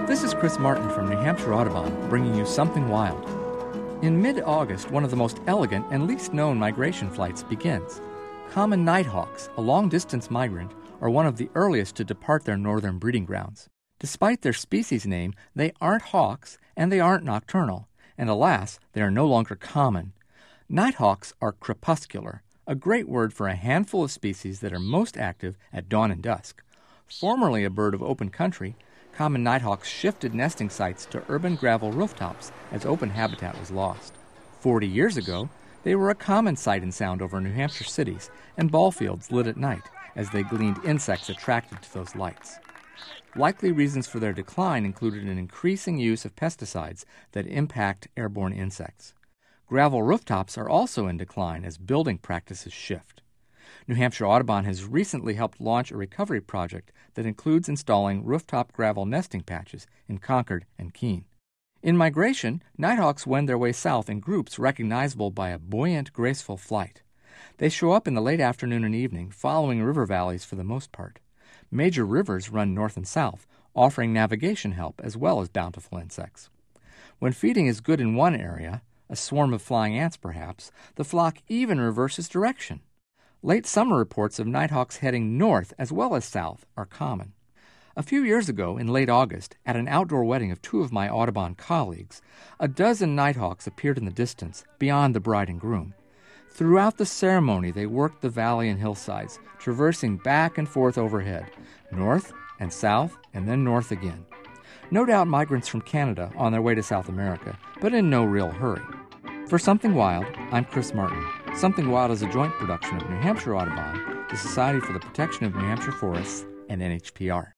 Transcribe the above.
This is Chris Martin from New Hampshire Audubon, bringing you Something Wild. In mid-August, one of the most elegant and least known migration flights begins. Common nighthawks, a long-distance migrant, are one of the earliest to depart their northern breeding grounds. Despite their species name, they aren't hawks and they aren't nocturnal, and alas, they are no longer common. Nighthawks are crepuscular, a great word for a handful of species that are most active at dawn and dusk. Formerly a bird of open country, common nighthawks shifted nesting sites to urban gravel rooftops as open habitat was lost. 40 years ago, they were a common sight and sound over New Hampshire cities and ball fields lit at night as they gleaned insects attracted to those lights. Likely reasons for their decline included an increasing use of pesticides that impact airborne insects. Gravel rooftops are also in decline as building practices shift. New Hampshire Audubon has recently helped launch a recovery project that includes installing rooftop gravel nesting patches in Concord and Keene. In migration, nighthawks wend their way south in groups recognizable by a buoyant, graceful flight. They show up in the late afternoon and evening, following river valleys for the most part. Major rivers run north and south, offering navigation help as well as bountiful insects. When feeding is good in one area, a swarm of flying ants perhaps, the flock even reverses direction. Late summer reports of nighthawks heading north as well as south are common. A few years ago, in late August, at an outdoor wedding of two of my Audubon colleagues, a dozen nighthawks appeared in the distance, beyond the bride and groom. Throughout the ceremony, they worked the valley and hillsides, traversing back and forth overhead, north and south, and then north again. No doubt migrants from Canada on their way to South America, but in no real hurry. For Something Wild, I'm Chris Martin. Something Wild is a joint production of New Hampshire Audubon, the Society for the Protection of New Hampshire Forests, and NHPR.